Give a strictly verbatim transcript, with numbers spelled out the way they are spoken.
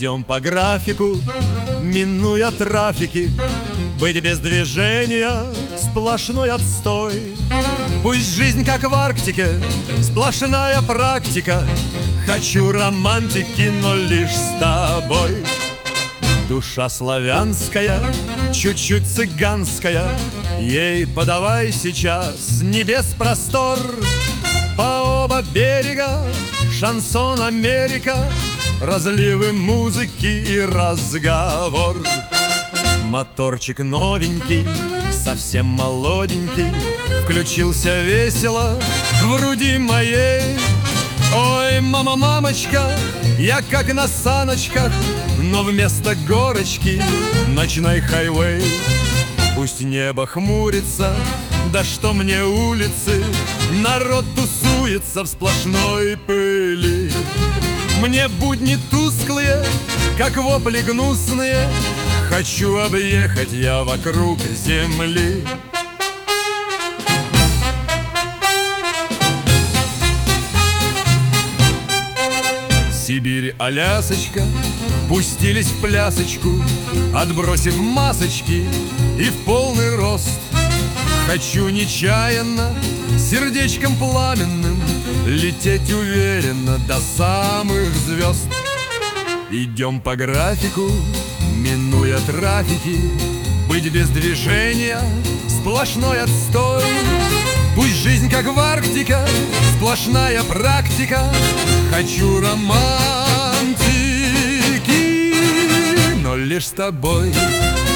Идем по графику, минуя трафики. Быть без движения — сплошной отстой. Пусть жизнь, как в Арктике, сплошная практика. Хочу романтики, но лишь с тобой. Душа славянская, чуть-чуть цыганская, ей подавай сейчас с небес простор. По оба берега шансон Америка, разливы музыки и разговор. Моторчик новенький, совсем молоденький, включился весело в груди моей. Ой, мама, мамочка, я как на саночках, но вместо горочки ночной хайвей. Пусть небо хмурится, да что мне улицы, народ тусуется в сплошной пыли. Мне будни тусклые, как вопли гнусные, хочу объехать я вокруг земли. Сибирь, Алясочка, пустились в плясочку, отбросив масочки и в полный рост. Хочу нечаянно, сердечком пламенным, лететь уверенно до самых звезд. Идем по графику, минуя трафики. Быть без движения — сплошной отстой. Пусть жизнь, как в Арктике, сплошная практика. Хочу романтики, но лишь с тобой.